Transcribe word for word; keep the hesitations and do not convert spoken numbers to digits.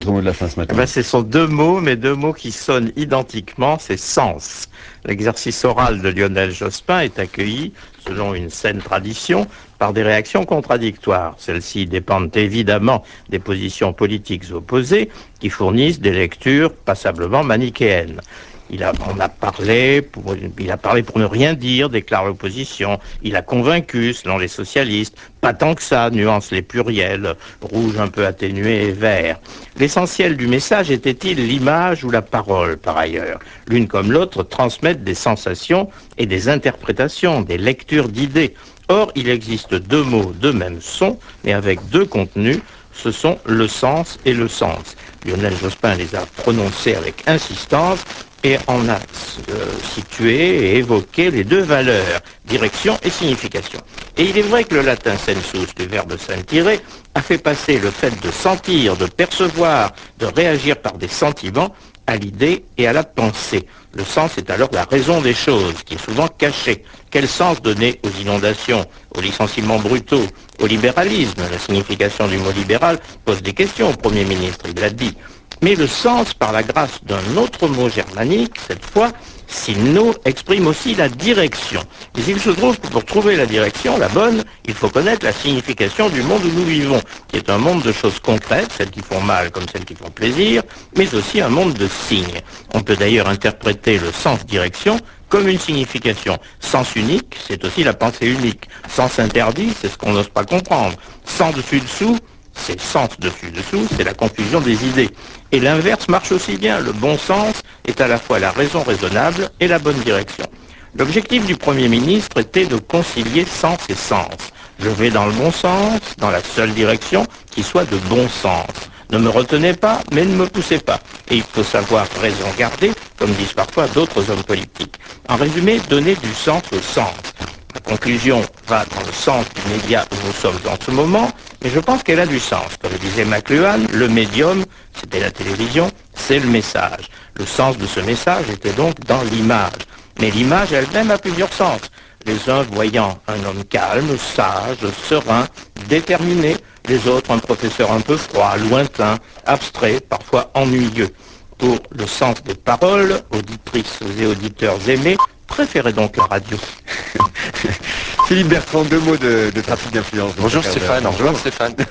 Au mot de la fin ce Eh matin. ben, ce sont deux mots, mais deux mots qui sonnent identiquement, c'est sens. L'exercice oral de Lionel Jospin est accueilli, selon une saine tradition, par des réactions contradictoires. Celles-ci dépendent évidemment des positions politiques opposées, qui fournissent des lectures passablement manichéennes. Il a, on a parlé pour, il a parlé pour ne rien dire, déclare l'opposition. Il a convaincu, selon les socialistes. Pas tant que ça, nuancent les pluriels, rouge un peu atténué et vert. L'essentiel du message était-il l'image ou la parole, par ailleurs? L'une comme l'autre transmettent des sensations et des interprétations, des lectures d'idées. Or, il existe deux mots, deux mêmes sons, mais avec deux contenus. Ce sont le sens et le sens. Lionel Jospin les a prononcés avec insistance et en a euh, situé et évoqué les deux valeurs, direction et signification. Et il est vrai que le latin sensus, du verbe sentire, a fait passer le fait de sentir, de percevoir, de réagir par des sentiments à l'idée et à la pensée. Le sens est alors la raison des choses, qui est souvent cachée. Quel sens donner aux inondations, aux licenciements brutaux, au libéralisme? La signification du mot libéral pose des questions au Premier ministre, il l'a dit. Mais le sens, par la grâce d'un autre mot germanique, cette fois, signo, exprime aussi la direction. Mais il se trouve que pour trouver la direction, la bonne, il faut connaître la signification du monde où nous vivons, qui est un monde de choses concrètes, celles qui font mal comme celles qui font plaisir, mais aussi un monde de signes. On peut d'ailleurs interpréter le sens direction comme une signification. Sens unique, c'est aussi la pensée unique. Sens interdit, c'est ce qu'on n'ose pas comprendre. Sens dessus-dessous, c'est sens dessus-dessous, c'est la confusion des idées. Et l'inverse marche aussi bien. Le bon sens est à la fois la raison raisonnable et la bonne direction. L'objectif du Premier ministre était de concilier sens et sens. Je vais dans le bon sens, dans la seule direction qui soit de bon sens. Ne me retenez pas, mais ne me poussez pas. Et il faut savoir raison garder, comme disent parfois d'autres hommes politiques. En résumé, donner du sens au sens. La conclusion va dans le sens du média où nous sommes en ce moment, mais je pense qu'elle a du sens. Comme le disait McLuhan, le médium, c'était la télévision, c'est le message. Le sens de ce message était donc dans l'image. Mais l'image elle-même a plusieurs sens. Les uns voyant un homme calme, sage, serein, déterminé, les autres un professeur un peu froid, lointain, abstrait, parfois ennuyeux. Pour le sens des paroles, auditrices et auditeurs aimés, préférez donc la radio. Philippe Bertrand, deux mots de, de trafic d'influence. Bonjour Stéphane. Bonjour Stéphane.